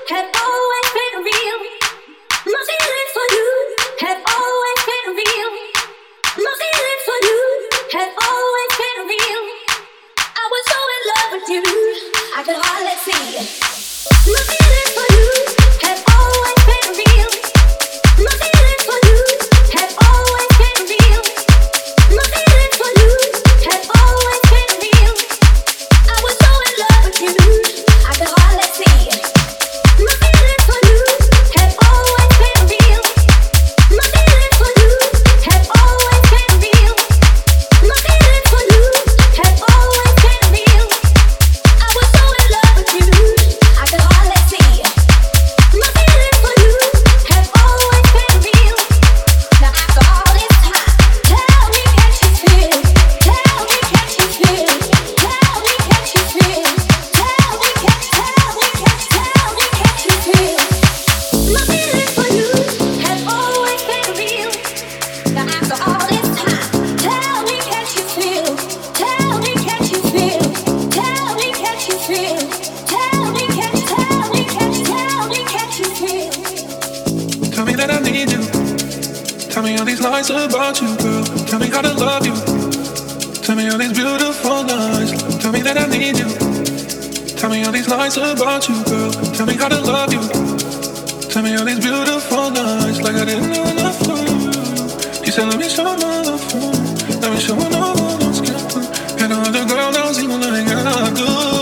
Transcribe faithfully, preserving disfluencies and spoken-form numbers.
have always been real. My feelings for you have always been real. My feelings for you have always been real. I was so in love with you, I could hardly see it. My feelings for you have always been real. My feelings for you have always been real. My feelings for you have always been real. I was so in love with you, I could hardly see it. My feelings for you have always been real. My feelings for you have always been real. My feelings for you have always been real. I was so in love with you, I could hardly see it. My feelings for you have always been real. Now after all this time, tell me can't you feel? Tell me can't you feel? Tell me can't you feel? Tell me can't tell me can't tell me can't you feel? My feelings for you have always been real. Now after all this time, tell me can't you feel? Tell me can't you feel? Tell me can't you feel? Tell me can't tell me can't tell me can't you feel? Tell me that I need you. Tell me all these lies about you, girl. Tell me how to love you. Tell me all these beautiful lies. Tell me that I need you. Tell me all these lies about you, girl. Tell me how to love you. Tell me all these beautiful lies, like I didn't know enough for you. You said let me show my love for you. Let me show my love on skin. And all the girls don't seem like I do.